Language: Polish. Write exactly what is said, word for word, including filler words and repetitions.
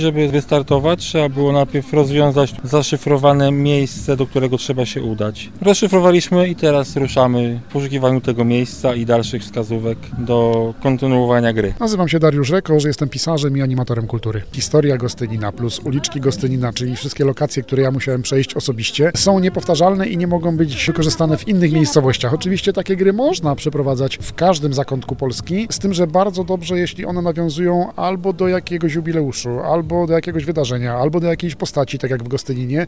Żeby wystartować, trzeba było najpierw rozwiązać zaszyfrowane miejsce, do którego trzeba się udać. Rozszyfrowaliśmy i teraz ruszamy w poszukiwaniu tego miejsca i dalszych wskazówek do kontynuowania gry. Nazywam się Dariusz Rekor, jestem pisarzem i animatorem kultury. Historia Gostynina plus uliczki Gostynina, czyli wszystkie lokacje, które ja musiałem przejść osobiście, są niepowtarzalne i nie mogą być wykorzystane w innych miejscowościach. Oczywiście takie gry można przeprowadzać w każdym zakątku Polski, z tym, że bardzo dobrze, jeśli one nawiązują albo do jakiegoś jubileuszu, albo do jakiegoś wydarzenia, albo do jakiejś postaci, tak jak w Gostyninie,